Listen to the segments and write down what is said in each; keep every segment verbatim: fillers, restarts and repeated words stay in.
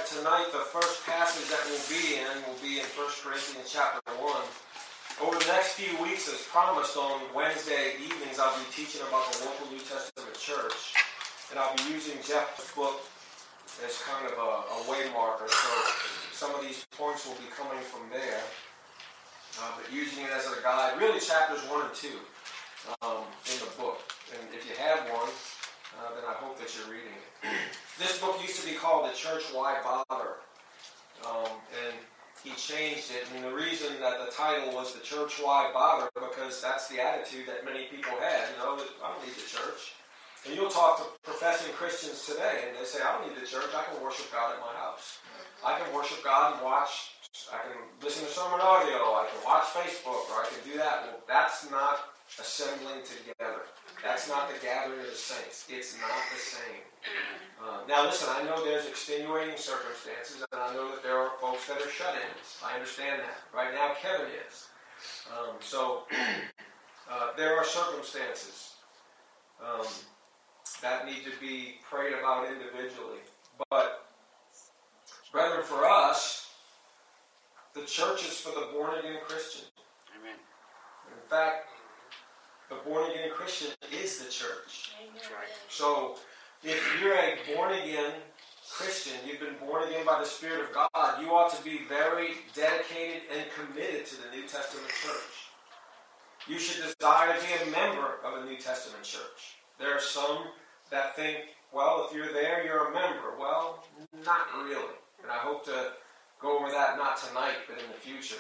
tonight the first passage that we'll be in will be in First Corinthians chapter one. Over the next few weeks, as promised, on Wednesday evenings, I'll be teaching about the local New Testament church. And I'll be using Jeff's book as kind of a, a way marker. So some of these points will be coming from there. Uh, but using it as a guide, really chapters one and two um, in the book. And if you have one, uh, then I hope that you're reading it. This book used to be called The Church Why Bother? Um, and he changed it. And the reason that the title was The Church Why Bother, because that's the attitude that many people had. You know, I don't need the church. And you'll talk to professing Christians today, and they say, I don't need the church. I can worship God at my house. I can worship God and watch, I can listen to sermon audio, I can watch Facebook, or I can do that. Well, that's not assembling together. That's not the gathering of the saints. It's not the same. Uh, now listen, I know there's extenuating circumstances, and I know that there are folks that are shut-ins. I understand that. Right now, Kevin is. Um, so, uh, there are circumstances um, that need to be prayed about individually. But, brethren, for us, the church is for the born-again Christian. Amen. In fact, the born-again Christian is the church. That's right. So, if you're a born-again Christian, you've been born again by the Spirit of God, you ought to be very dedicated and committed to the New Testament church. You should desire to be a member of a New Testament church. There are some that think, well, if you're there, you're a member. Well, not really. And I hope to go over that not tonight, but in the future.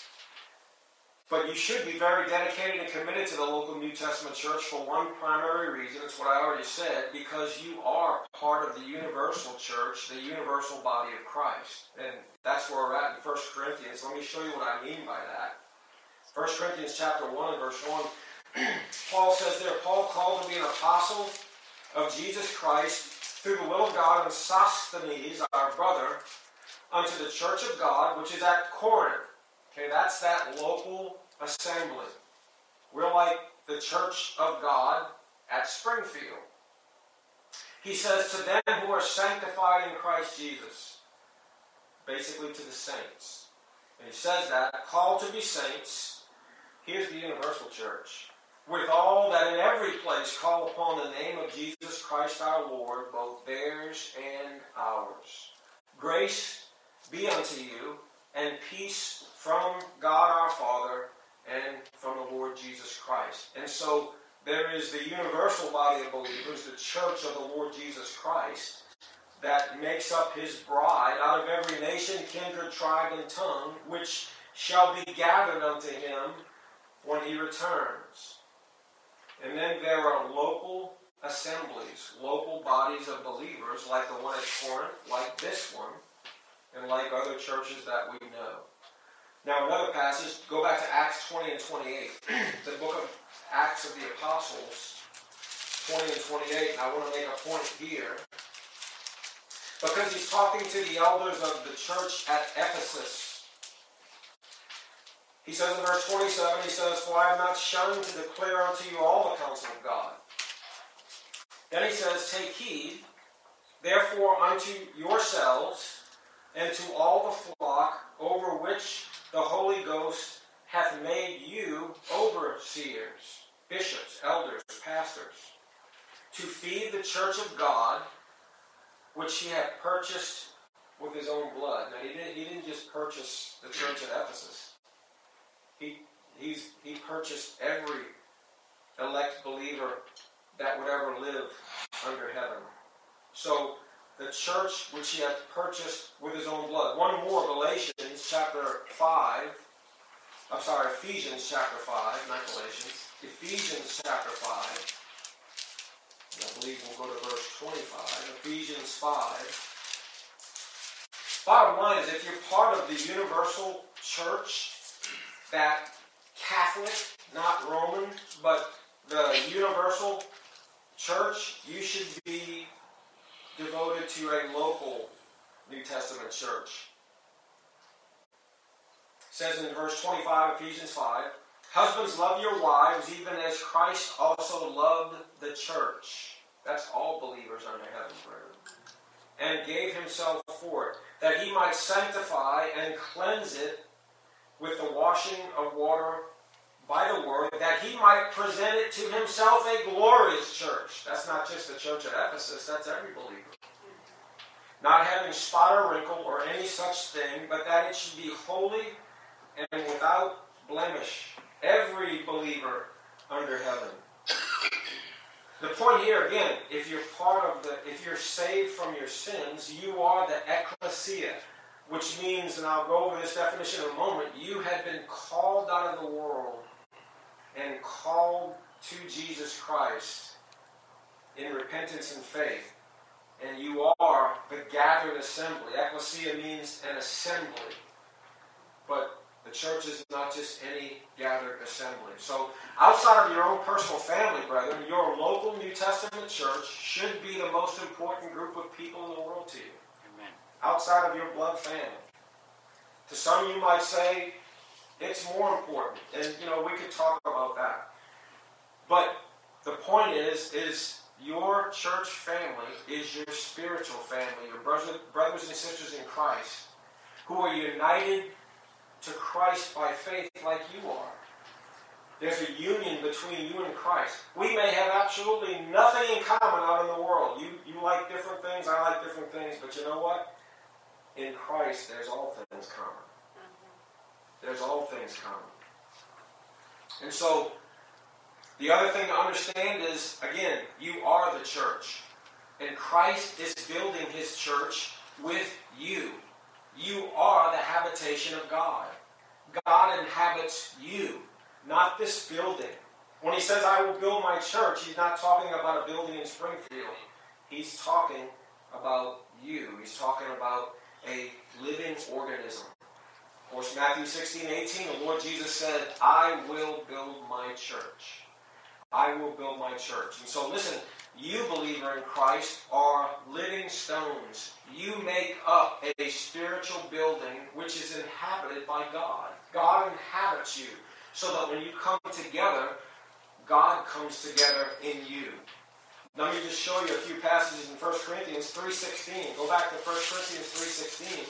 But you should be very dedicated and committed to the local New Testament church for one primary reason. It's what I already said, because you are part of the universal church, the universal body of Christ. And that's where we're at in First Corinthians. Let me show you what I mean by that. First Corinthians chapter one and verse one, Paul says there, Paul called to be an apostle of Jesus Christ through the will of God, and Sosthenes, our brother, unto the church of God, which is at Corinth. Okay, that's that local assembly. We're like the church of God at Springfield. He says, to them who are sanctified in Christ Jesus. Basically to the saints. And he says that, called to be saints. Here's the universal church. With all that in every place call upon the name of Jesus Christ our Lord, both theirs and ours. Grace be unto you, and peace from God our Father and from the Lord Jesus Christ. And so there is the universal body of believers, the church of the Lord Jesus Christ, that makes up his bride out of every nation, kindred, tribe, and tongue, which shall be gathered unto him when he returns. And then there are local assemblies, local bodies of believers, like the one at Corinth, like this one, and like other churches that we know. Now another passage, go back to Acts twenty and twenty-eight. The book of Acts of the Apostles, twenty and twenty-eight. And I want to make a point here, because he's talking to the elders of the church at Ephesus. He says in verse twenty-seven, he says, for I have not shunned to declare unto you all the counsel of God. Then he says, take heed, therefore, unto yourselves and to all the flock over which the Holy Ghost hath made you overseers, bishops, elders, pastors, to feed the church of God, which he hath purchased with his own blood. Now, he didn't, he didn't just purchase the church at Ephesus. He, he's, he purchased every elect believer that would ever live under heaven. So, the church which he hath purchased with his own blood. One more, Galatians chapter five. I'm sorry, Ephesians chapter five, not Galatians. Ephesians chapter five. And I believe we'll go to verse twenty-five. Ephesians five. Bottom line is, if you're part of the universal church, that Catholic, not Roman, but the universal church, you should be devoted to a local New Testament church. It says in verse twenty-five, Ephesians five, husbands, love your wives, even as Christ also loved the church. That's all believers under heaven, brethren. And gave himself for it. that he might sanctify and cleanse it with the washing of water by the word, that he might present it to himself a glorious church. That's not just the church at Ephesus, that's every believer. Not having spot or wrinkle or any such thing, but that it should be holy and without blemish. Every believer under heaven. The point here, again, if you're part of the, if you're saved from your sins, you are the ecclesia, which means, and I'll go over this definition in a moment, you have been called out of the world and called to Jesus Christ in repentance and faith. And you are the gathered assembly. Ecclesia means an assembly. But the church is not just any gathered assembly. So outside of your own personal family, brethren, your local New Testament church should be the most important group of people in the world to you. Amen. Outside of your blood family. To some you might say, it's more important. And, you know, we could talk about that. But the point is, is your church family is your spiritual family, your brothers, brothers and sisters in Christ, who are united to Christ by faith like you are. There's a union between you and Christ. We may have absolutely nothing in common out in the world. You, you like different things, I like different things, but you know what? In Christ, there's all things common. There's all things common. And so, the other thing to understand is, again, you are the church. And Christ is building his church with you. You are the habitation of God. God inhabits you, not this building. When he says, I will build my church, he's not talking about a building in Springfield. He's talking about you. He's talking about a living organism. Of course, Matthew sixteen, eighteen, the Lord Jesus said, I will build my church. I will build my church. And so listen, you, believer in Christ, are living stones. You make up a spiritual building which is inhabited by God. God inhabits you. So that when you come together, God comes together in you. Let me just show you a few passages in First Corinthians three sixteen. Go back to First Corinthians three sixteen.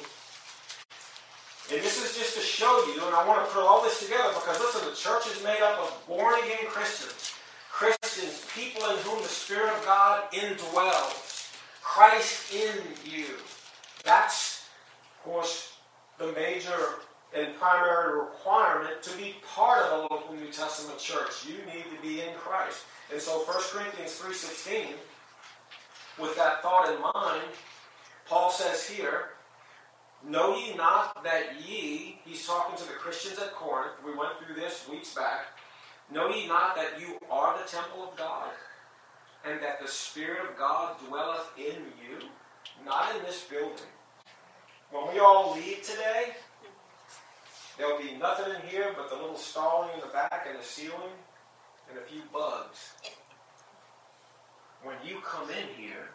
And this is just to show you, and I want to put all this together because, listen, the church is made up of born-again Christians. Christians, people in whom the Spirit of God indwells. Christ in you. That's, of course, the major and primary requirement to be part of a local New Testament church. You need to be in Christ. And so First Corinthians three sixteen, with that thought in mind, Paul says here, know ye not that ye, he's talking to the Christians at Corinth, we went through this weeks back, know ye not that you are the temple of God, and that the Spirit of God dwelleth in you? Not in this building. When we all leave today, there'll be nothing in here but the little stalling in the back and the ceiling and a few bugs. When you come in here,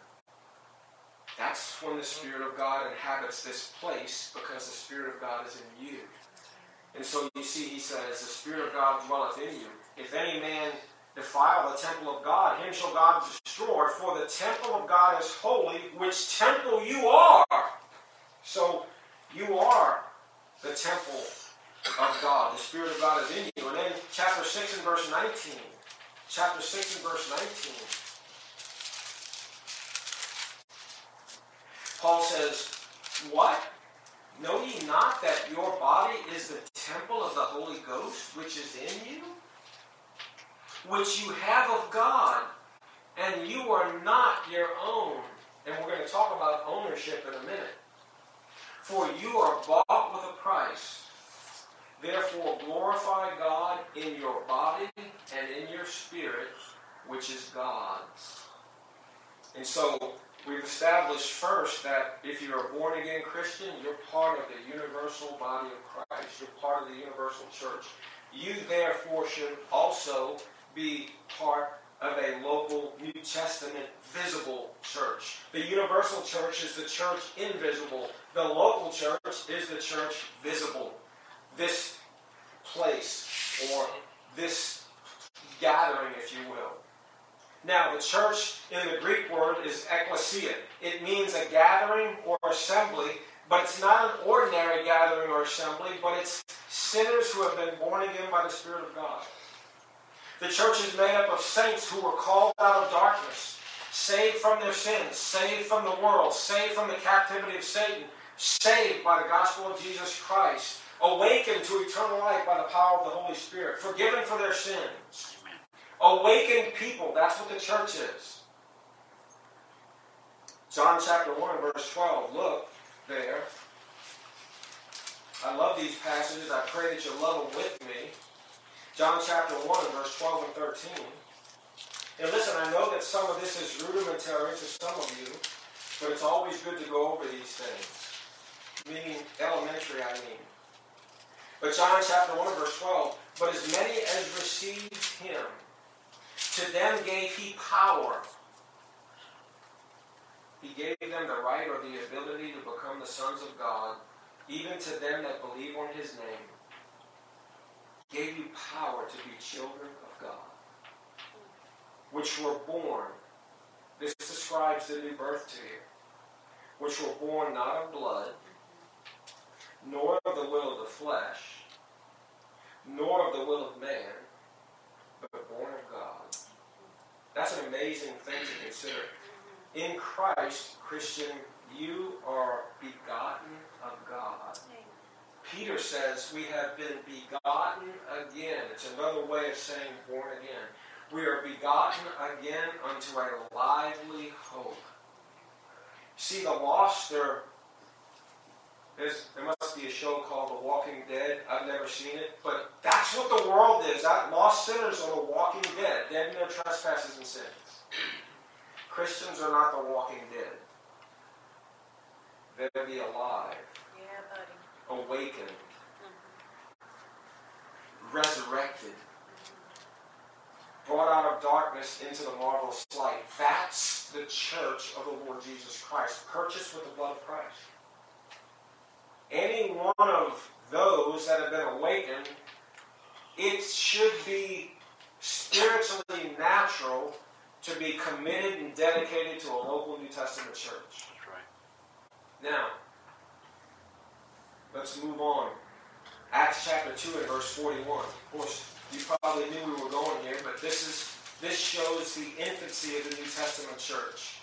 that's when the Spirit of God inhabits this place, because the Spirit of God is in you. And so you see, he says, the Spirit of God dwelleth in you. If any man defile the temple of God, him shall God destroy, for the temple of God is holy, which temple you are. So you are the temple of God. The Spirit of God is in you. And then chapter six and verse nineteen. Chapter six and verse nineteen. Paul says, what? Know ye not that your body is the temple of the Holy Ghost, which is in you, which you have of God, and you are not your own? And we're going to talk about ownership in a minute. For you are bought with a price. Therefore glorify God in your body and in your spirit, which is God's. And so we've established first that if you're a born-again Christian, you're part of the universal body of Christ. You're part of the universal church. You, therefore, should also be part of a local New Testament visible church. The universal church is the church invisible. The local church is the church visible. This place, or this gathering, if you will. Now, the church in the Greek word is ekklesia. It means a gathering or assembly But it's not an ordinary gathering or assembly, but it's sinners who have been born again by the Spirit of God. The church is made up of saints who were called out of darkness, saved from their sins, saved from the world, saved from the captivity of Satan, saved by the gospel of Jesus Christ, awakened to eternal life by the power of the Holy Spirit, forgiven for their sins. Amen. Awakened people, that's what the church is. John chapter one, verse twelve, look there. I love these passages. I pray that you love them with me. John chapter one, verse twelve and thirteen. And listen, I know that some of this is rudimentary to some of you, but it's always good to go over these things. Meaning elementary, I mean. But John chapter one, verse twelve, but as many as received him, to them gave he power. He gave them the right or the ability to become the sons of God, even to them that believe on his name. Gave you power to be children of God, which were born. This describes the new birth to you. Which were born not of blood, nor of the will of the flesh, nor of the will of man, but born of God. That's an amazing thing to consider. In Christ, Christian, you are begotten of God. Peter says we have been begotten again. It's another way of saying born again. We are begotten again unto a lively hope. See, the lost, there, there must be a show called The Walking Dead. I've never seen it, but that's what the world is. That lost sinners are the walking dead, dead in their trespasses and sins. Christians are not the walking dead. They're the alive. Yeah, buddy. Awakened. Mm-hmm. Resurrected. Mm-hmm. Brought out of darkness into the marvelous light. That's the church of the Lord Jesus Christ, purchased with the blood of Christ. Any one of those that have been awakened, it should be spiritually natural to be committed and dedicated to a local New Testament church. That's right. Now, let's move on. Acts chapter two and verse forty-one. Of course, you probably knew we were going here, but this is this shows the infancy of the New Testament church.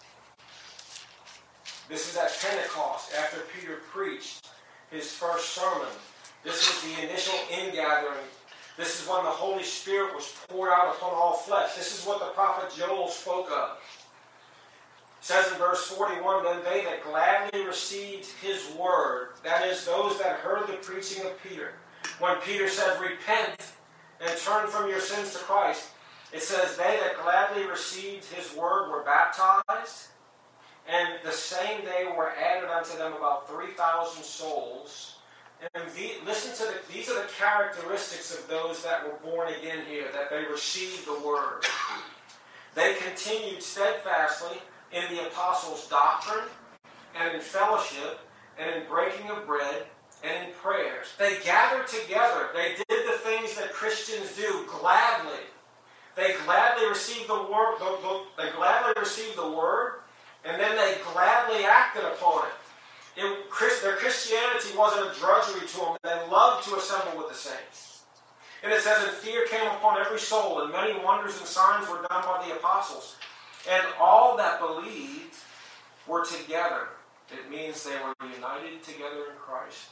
This is at Pentecost, after Peter preached his first sermon. This was the initial ingathering. This is when the Holy Spirit was poured out upon all flesh. This is what the prophet Joel spoke of. It says in verse forty-one, then they that gladly received his word, that is, those that heard the preaching of Peter. When Peter said, repent and turn from your sins to Christ, it says, they that gladly received his word were baptized, and the same day were added unto them about three thousand souls. And the, listen to the, these are the characteristics of those that were born again here, that they received the word. They continued steadfastly in the apostles' doctrine, and in fellowship, and in breaking of bread, and in prayers. They gathered together. They did the things that Christians do gladly. They gladly received the word. They gladly received the word, and then they gladly acted upon it. It, their Christianity wasn't a drudgery to them. They loved to assemble with the saints. And it says, and fear came upon every soul, and many wonders and signs were done by the apostles. And all that believed were together. It means they were united together in Christ.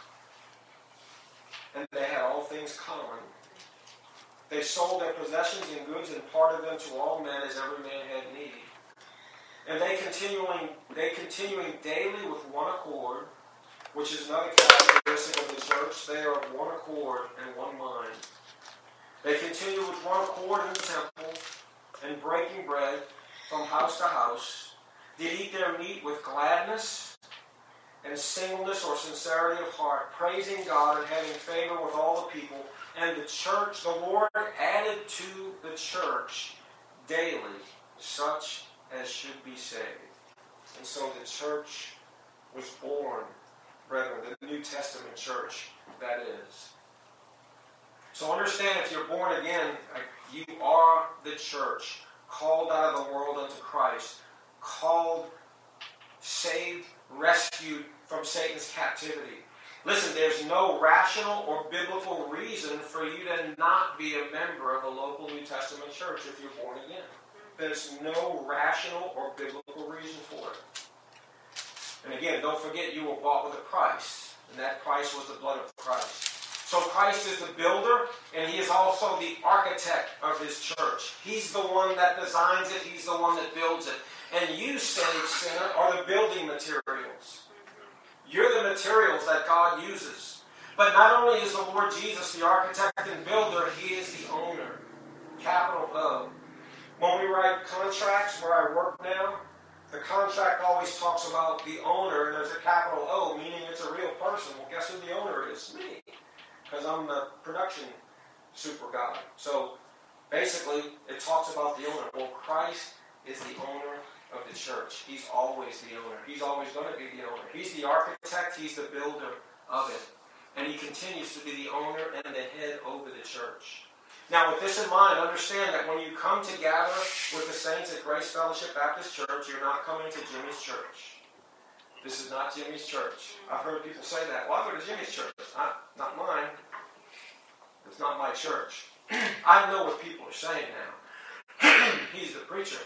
And they had all things common. They sold their possessions and goods and parted them to all men as every man had need. And they continuing, they continuing daily with one accord, which is another characteristic of the church. They are of one accord and one mind. They continue with one accord in the temple and breaking bread from house to house. Did eat their meat with gladness and singleness or sincerity of heart, praising God and having favor with all the people. And the church, the Lord added to the church daily such as should be saved. And so the church was born, brethren, the New Testament church, that is. So understand, if you're born again, you are the church, called out of the world unto Christ, called, saved rescued from Satan's captivity. Listen, there's no rational or biblical reason for you to not be a member of a local New Testament church if you're born again. There's no rational or biblical reason for it. And again, don't forget you were bought with a price, and that price was the blood of Christ. So Christ is the builder, and he is also the architect of his church. He's the one that designs it. He's the one that builds it. And you, saved sinner, are the building materials. You're the materials that God uses. But not only is the Lord Jesus the architect and builder, he is the owner. Capital O. When we write contracts where I work now, the contract always talks about the owner, and there's a capital O, meaning it's a real person. Well, guess who the owner is? Me. Because I'm the production super guy. So basically, it talks about the owner. Well, Christ is the owner of the church. He's always the owner. He's always going to be the owner. He's the architect. He's the builder of it. And he continues to be the owner and the head over the church. Now, with this in mind, understand that when you come to gather with the saints at Grace Fellowship Baptist Church, you're not coming to Jimmy's church. This is not Jimmy's church. I've heard people say that. Well, I go to Jimmy's church. Not, not mine. It's not my church. I know what people are saying now. He's the preacher.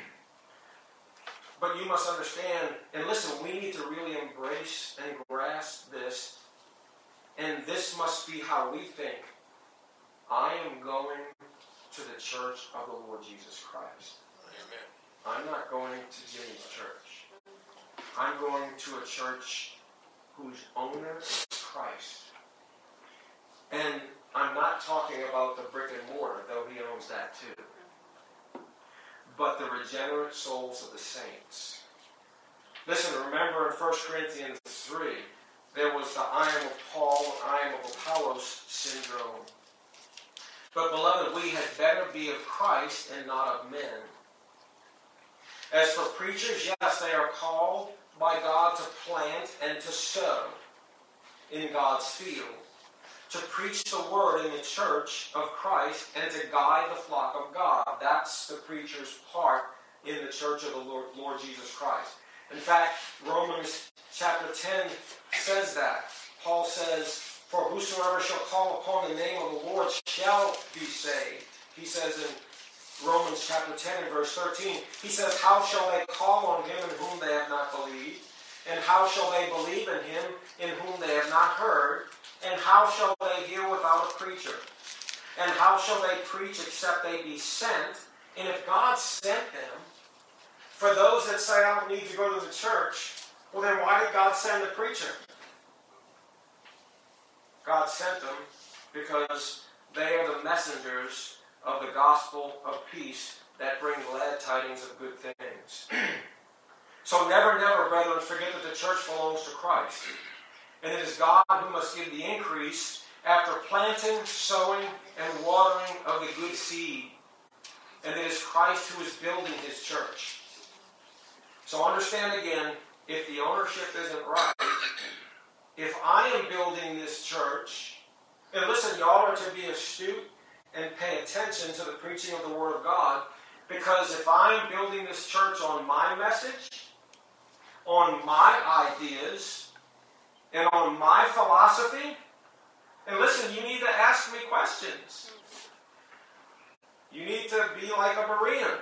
But you must understand, and listen, we need to really embrace and grasp this. And this must be how we think. I am going to the church of the Lord Jesus Christ. Amen. I'm not going to Jimmy's church. I'm going to a church whose owner is Christ. And I'm not talking about the brick and mortar, though he owns that too. But the regenerate souls of the saints. Listen, remember in First Corinthians three, there was the I am of Paul and I am of Apollos syndrome. But beloved, we had better be of Christ and not of men. As for preachers, yes, they are called by God to plant and to sow in God's field, to preach the word in the church of Christ and to guide the flock of God. That's the preacher's part in the church of the Lord, Lord Jesus Christ. In fact, Romans chapter ten says that. Paul says, for whosoever shall call upon the name of the Lord shall be saved. He says in Romans chapter ten and verse thirteen, he says, how shall they call on him in whom they have not believed? And how shall they believe in him in whom they have not heard? And how shall they hear without a preacher? And how shall they preach except they be sent? And if God sent them, for those that say, I don't need to go to the church, well then why did God send the preacher? God sent them because they are the messengers of the gospel of peace that bring glad tidings of good things. So never, never, brethren, forget that the church belongs to Christ. And it is God who must give the increase after planting, sowing, and watering of the good seed. And it is Christ who is building his church. So understand again, if the ownership isn't right, if I am building this church, and listen, y'all are to be astute and pay attention to the preaching of the Word of God, because if I'm building this church on my message, on my ideas, and on my philosophy, and listen, you need to ask me questions. You need to be like a Berean.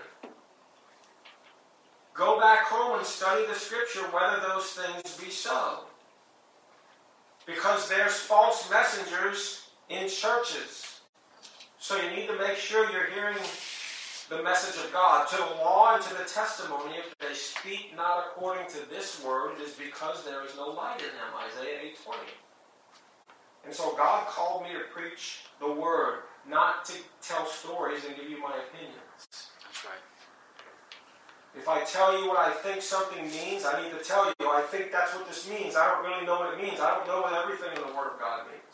Go back home and study the Scripture whether those things be so. Because there's false messengers in churches. So you need to make sure you're hearing the message of God. To the law and to the testimony, if they speak not according to this word, it is because there is no light in them. Isaiah eight twenty. And so God called me to preach the word, not to tell stories and give you my opinions. That's right. If I tell you what I think something means, I need to tell you, I think that's what this means. I don't really know what it means. I don't know what everything in the Word of God means.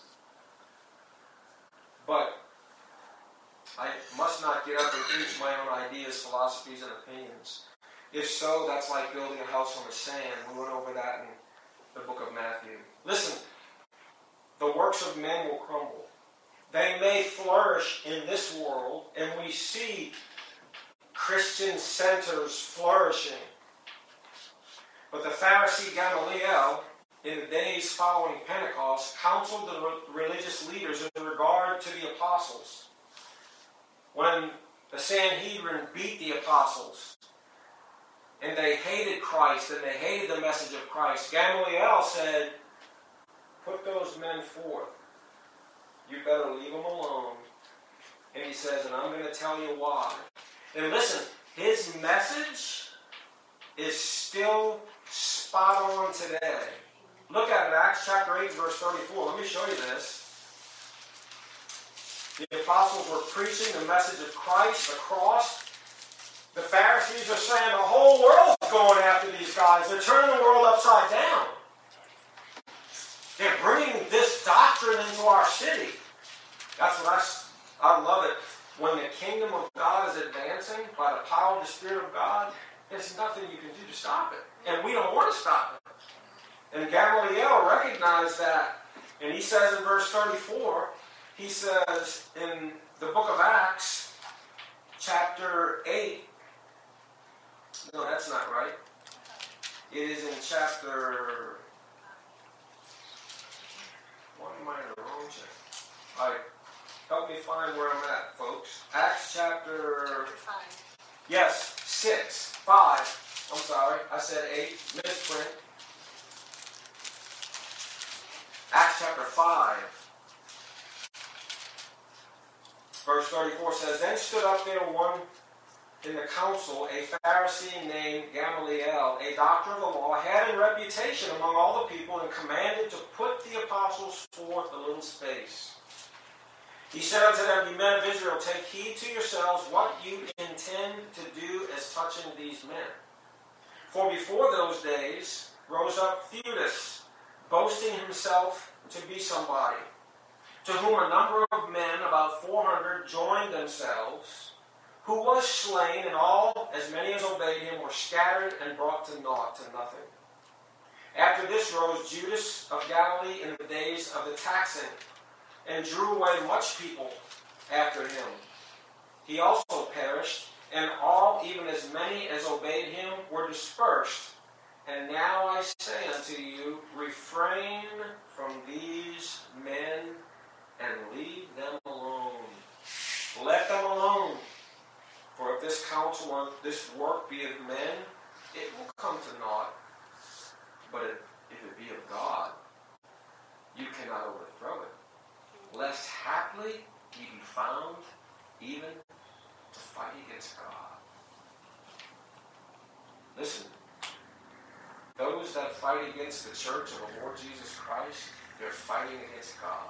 But I must not get up and preach my own ideas, philosophies, and opinions. If so, that's like building a house on the sand. We went over that in the book of Matthew. Listen, the works of men will crumble. They may flourish in this world, and we see Christian centers flourishing. But the Pharisee Gamaliel, in the days following Pentecost, counseled the re- religious leaders in regard to the apostles. When the Sanhedrin beat the apostles, and they hated Christ, and they hated the message of Christ, Gamaliel said, put those men forth. You better leave them alone. And he says, and I'm going to tell you why. And listen, his message is still spot on today. Look at it, Acts chapter eight, verse thirty-four. Let me show you this. The apostles were preaching the message of Christ, the cross. The Pharisees are saying the whole world's going after these guys. They're turning the world upside down. They're bringing this doctrine into our city. That's what I, I love it. When the kingdom of God is advancing by the power of the Spirit of God, there's nothing you can do to stop it. And we don't want to stop it. And Gamaliel recognized that. And he says in verse thirty-four, he says in the book of Acts, chapter eight, no, that's not right. It is in chapter, why am I in the wrong chapter? All right, help me find where I'm at, folks. Acts chapter, yes, six, five. I'm sorry, I said eight, misprint. Acts chapter five, verse thirty-four says, Then stood up there one in the council, a Pharisee named Gamaliel, a doctor of the law, had a reputation among all the people, and commanded to put the apostles forth a little space. He said unto them, Ye men of Israel, take heed to yourselves what you intend to do as touching these men. For before those days rose up Theudas, boasting himself to be somebody, to whom a number of men, about four hundred, joined themselves, who was slain, and all, as many as obeyed him, were scattered and brought to naught, to nothing. After this rose Judas of Galilee in the days of the taxing, and drew away much people after him. He also perished, and all, even as many as obeyed him, were dispersed. And now I say unto you, refrain from these men and leave them alone. Let them alone. For if this counsel or this work be of men, it will come to naught. But if it be of God, you cannot overthrow it. Lest haply ye be found even to fight against God. Listen, those that fight against the church of the Lord Jesus Christ, they're fighting against God.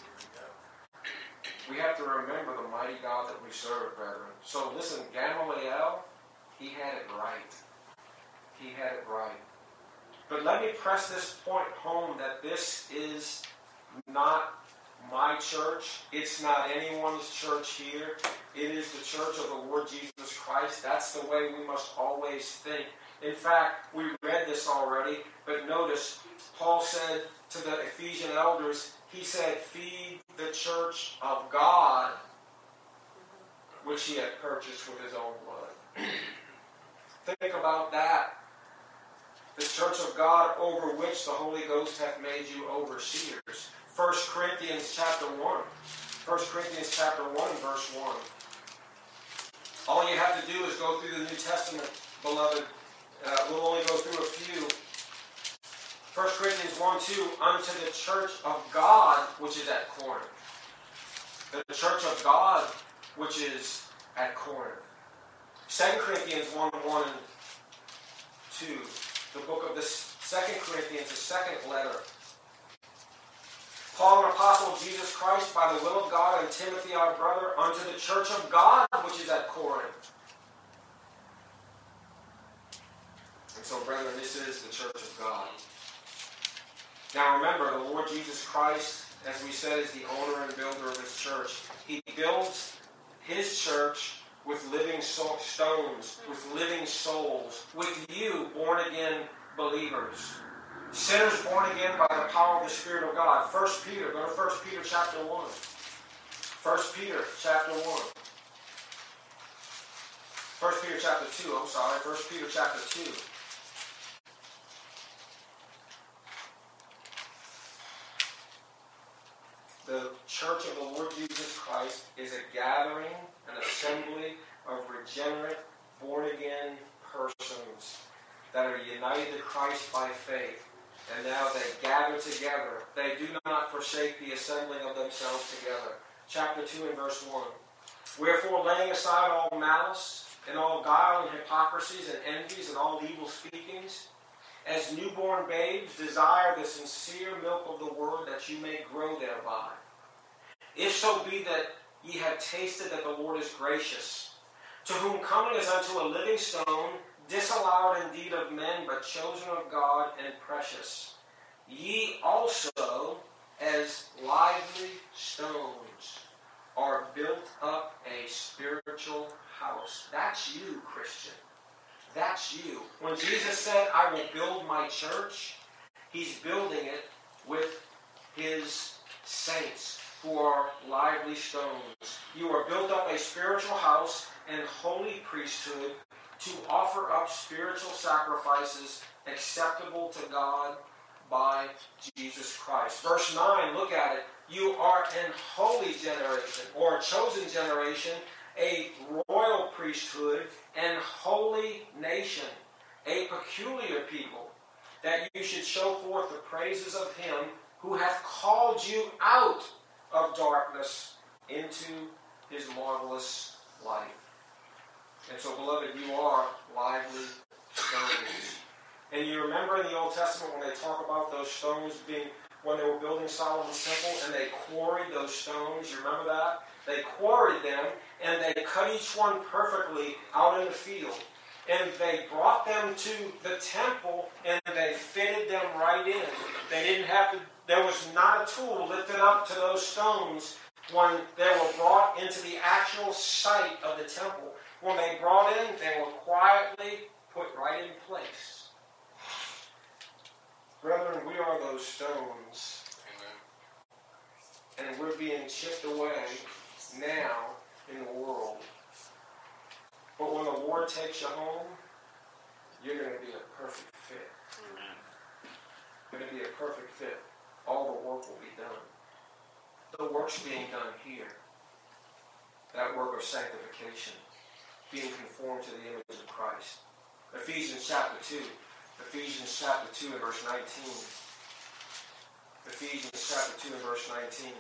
We have to remember the mighty God that we serve, brethren. So listen, Gamaliel, he had it right. He had it right. But let me press this point home that this is not my church. It's not anyone's church here. It is the church of the Lord Jesus Christ. That's the way we must always think. In fact, we read this already, but notice, Paul said to the Ephesian elders, he said, feed the church of God, which he had purchased with his own blood. Think about that. The church of God over which the Holy Ghost hath made you overseers. First Corinthians chapter one. First Corinthians chapter one and verse one. All you have to do is go through the New Testament, beloved. Uh, we'll only go through a few. First Corinthians one two, unto the church of God, which is at Corinth. The church of God, which is at Corinth. Second Corinthians one one and two. The book of the Second Corinthians, the second letter. Paul, an apostle of Jesus Christ, by the will of God, and Timothy, our brother, unto the church of God, which is at Corinth. And so, brethren, this is the church of God. Now remember, the Lord Jesus Christ, as we said, is the owner and builder of his church. He builds his church with living so- stones, with living souls, with you, born-again believers. Sinners born again by the power of the Spirit of God. First Peter, go to First Peter chapter one. First Peter chapter one. First Peter chapter two, I'm sorry. First Peter chapter two. church of the Lord Jesus Christ is a gathering, an assembly of regenerate, born-again persons that are united to Christ by faith. And now they gather together. They do not forsake the assembling of themselves together. Chapter two and verse one. Wherefore, laying aside all malice, and all guile and hypocrisies and envies and all evil speakings, as newborn babes desire the sincere milk of the word, that you may grow thereby. If so be that ye have tasted that the Lord is gracious, to whom coming as unto a living stone, disallowed indeed of men, but chosen of God and precious. Ye also, as lively stones, are built up a spiritual house. That's you, Christian. That's you. When Jesus said, I will build my church, he's building it with his saints who are lively stones. You are built up a spiritual house and holy priesthood to offer up spiritual sacrifices acceptable to God by Jesus Christ. Verse nine, look at it. You are an holy generation, or a chosen generation, a royal priesthood, and holy nation, a peculiar people, that you should show forth the praises of him who hath called you out of darkness into his marvelous light. And so, beloved, you are lively stones. And you remember in the Old Testament when they talk about those stones being, when they were building Solomon's temple, and they quarried those stones, you remember that? They quarried them, and they cut each one perfectly out in the field. And they brought them to the temple, and they fitted them right in. They didn't have to, there was not a tool lifted up to those stones when they were brought into the actual site of the temple. When they brought in, they were quietly put right in place. Brethren, we are those stones. Amen. And we're being chipped away now in the world. But when the Lord takes you home, you're going to be a perfect fit. Amen. You're going to be a perfect fit. All the work will be done. The work's being done here. That work of sanctification. Being conformed to the image of Christ. Ephesians chapter two. Ephesians chapter two and verse nineteen. Ephesians chapter two and verse nineteen.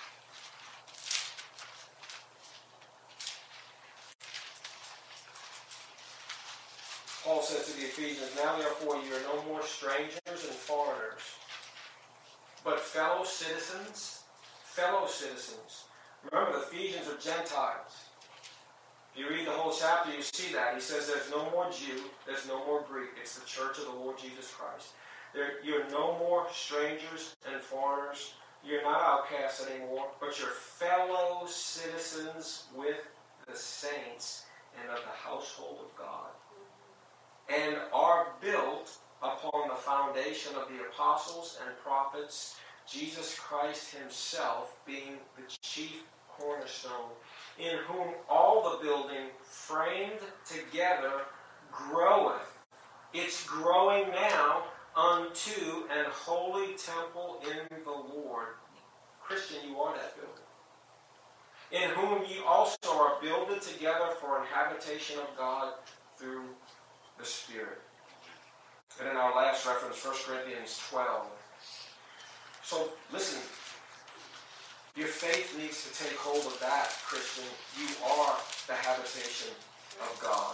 Paul said to the Ephesians, now therefore you are no more strangers and foreigners, but fellow citizens, fellow citizens. Remember, the Ephesians are Gentiles. If you read the whole chapter, you see that. He says there's no more Jew, there's no more Greek. It's the church of the Lord Jesus Christ. There, you're no more strangers and foreigners. You're not outcasts anymore, but you're fellow citizens with the saints and of the household of God. And are built upon the foundation of the apostles and prophets, Jesus Christ himself being the chief cornerstone, in whom all the building framed together groweth. It's growing now unto an holy temple in the Lord. Christian, you are that building. In whom ye also are builded together for an habitation of God through the Spirit. And in our last reference, First Corinthians twelve. So, listen. Your faith needs to take hold of that, Christian. You are the habitation of God.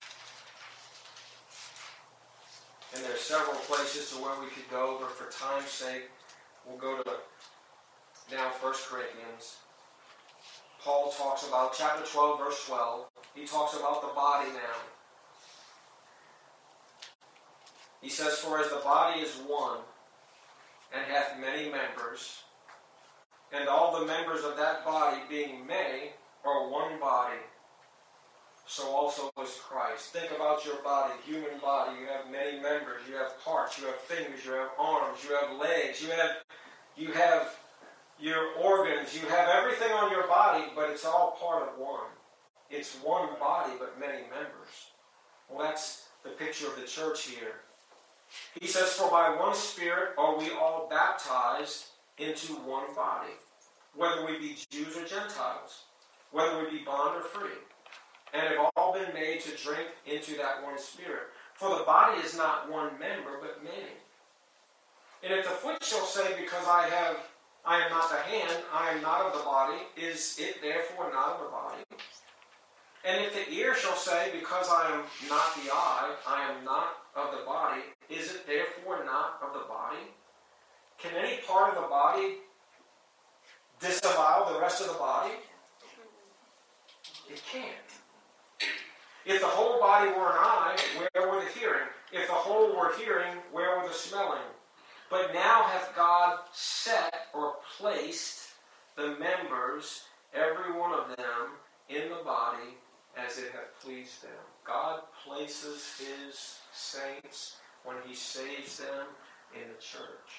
And there are several places to where we could go, but for time's sake, we'll go to now First Corinthians. Paul talks about, chapter twelve, verse twelve, he talks about the body now. He says, for as the body is one, and hath many members, and all the members of that body, being many, are one body, so also is Christ. Think about your body, human body. You have many members. You have parts. You have fingers. You have arms. You have legs. You have, you have your organs. You have everything on your body, but it's all part of one. It's one body, but many members. Well, that's the picture of the church here. He says, for by one Spirit are we all baptized into one body. whether we be Jews or Gentiles, whether we be bond or free, and have all been made to drink into that one Spirit. For the body is not one member, but many. And if the foot shall say, because I have, I am not the hand, I am not of the body, is it therefore not of the body? And if the ear shall say, because I am not the eye, I am not of the body, is it therefore not of the body? Can any part of the body disavow the rest of the body? It can't. If the whole body were an eye, where were the hearing? If the whole were hearing, where were the smelling? But now hath God set or placed the members, every one of them, in the body as it hath pleased them. God places his saints when he saves them in the church.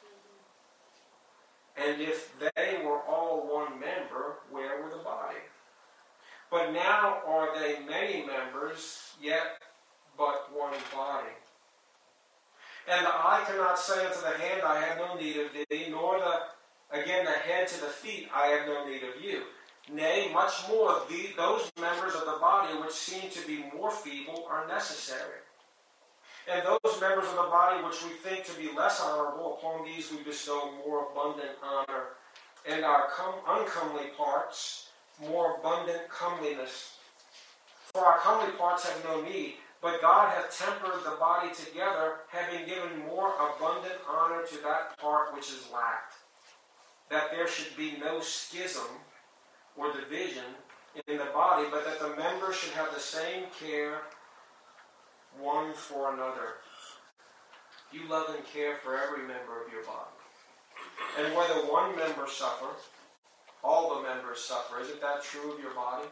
And if they were all one member, where were the body? But now are they many members, yet but one body. And the eye cannot say unto the hand, I have no need of thee, nor the again the head to the feet, I have no need of you. Nay, much more, the, those members of the body which seem to be more feeble are necessary. And those members of the body which we think to be less honorable, upon these we bestow more abundant honor, and our com- uncomely parts more abundant comeliness. For our comely parts have no need, but God hath tempered the body together, having given more abundant honor to that part which is lacked, that there should be no schism or division in the body, but that the members should have the same care one for another. You love and care for every member of your body. And whether one member suffer, all the members suffer. Isn't that true of your body?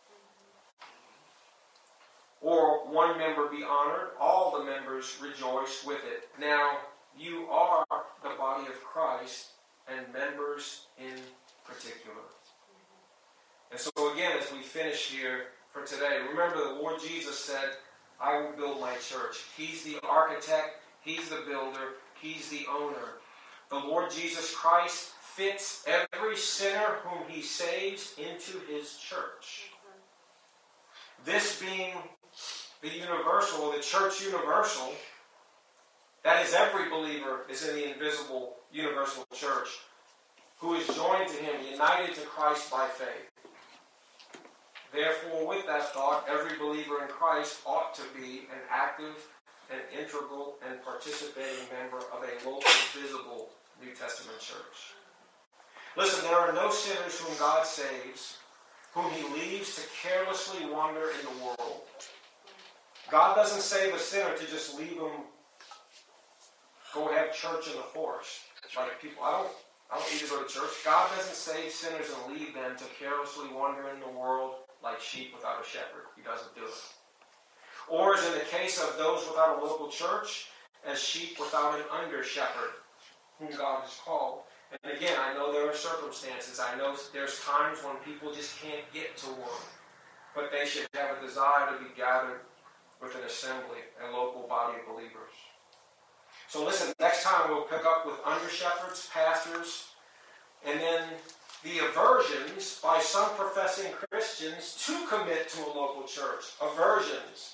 Or one member be honored, all the members rejoice with it. Now, you are the body of Christ, and members in particular. And so again, as we finish here for today, remember the Lord Jesus said, I will build my church. He's the architect, he's the builder, he's the owner. The Lord Jesus Christ fits every sinner whom he saves into his church. This being the universal, the church universal, that is, every believer is in the invisible universal church, who is joined to him, united to Christ by faith. Therefore, with that thought, every believer in Christ ought to be an active and integral and participating member of a local, visible New Testament church. Listen, there are no sinners whom God saves, whom he leaves to carelessly wander in the world. God doesn't save a sinner to just leave him go have church in the forest. Like people, I don't, I don't need to go to church. God doesn't save sinners and leave them to carelessly wander in the world like sheep without a shepherd. He doesn't do it. Or as in the case of those without a local church, as sheep without an under shepherd, whom God has called. And again, I know there are circumstances. I know there's times when people just can't get to one. But they should have a desire to be gathered with an assembly, a local body of believers. So listen, next time we'll pick up with under-shepherds, pastors, and then the aversions by some professing Christians to commit to a local church. Aversions.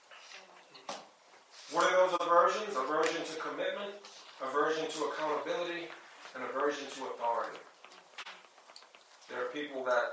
What are those aversions? Aversion to commitment, aversion to accountability, and aversion to authority. There are people that,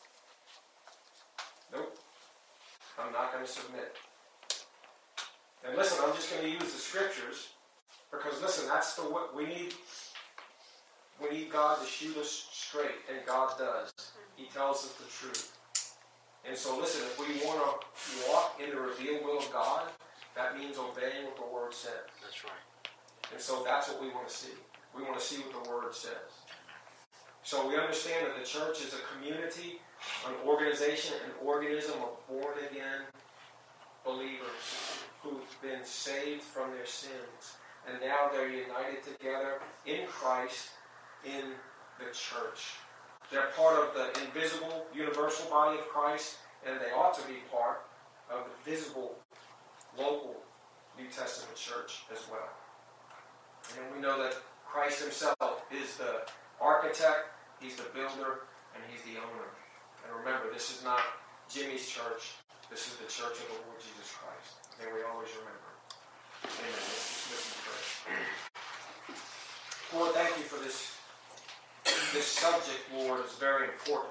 nope, I'm not going to submit. And listen, I'm just going to use the scriptures because, listen, that's the what we need. We need God to shoot us straight, and God does. He tells us the truth. And so, listen, if we want to walk in the revealed will of God, that means obeying what the Word says. That's right. And so that's what we want to see. We want to see what the Word says. So we understand that the church is a community, an organization, an organism of born-again believers who've been saved from their sins. And now they're united together in Christ in the church. They're part of the invisible, universal body of Christ, and they ought to be part of the visible, local New Testament church as well. And we know that Christ himself is the architect, He's the builder, and He's the owner. And remember, this is not Jimmy's church. This is the church of the Lord Jesus Christ. May we always remember. Amen. Let's just listen to prayer. Lord, thank you for this, this subject, Lord. It's very important.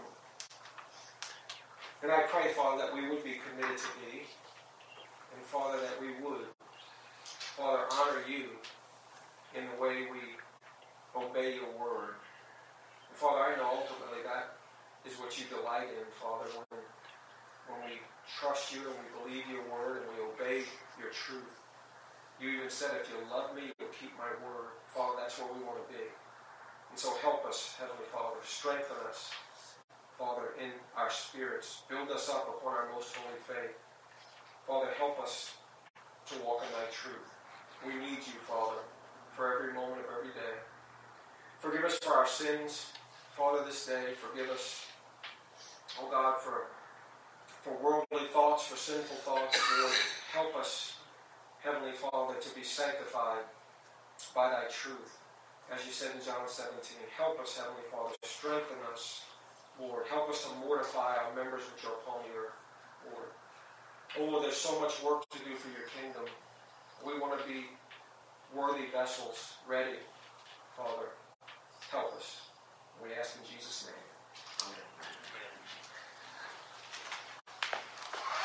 And I pray, Father, that we would be committed to Thee. And, Father, that we would, Father, honor You in the way we obey Your word. And, Father, I know ultimately that is what You delight in, Father, when, when we trust You and we believe Your word and we obey Your truth. You even said, if You love Me, You'll keep My word. Father, that's where we want to be. And so help us, Heavenly Father. Strengthen us, Father, in our spirits. Build us up upon our most holy faith. Father, help us to walk in Thy truth. We need You, Father, for every moment of every day. Forgive us for our sins, Father, this day. Forgive us, oh God, for, for worldly thoughts, for sinful thoughts. Lord, help us, Heavenly Father, to be sanctified by Thy truth. As You said in John seventeen, help us, Heavenly Father. Strengthen us, Lord. Help us to mortify our members which are upon the earth, Lord. Oh, Lord, there's so much work to do for Your kingdom. We want to be worthy vessels, ready. Father, help us. We ask in Jesus' name. Amen.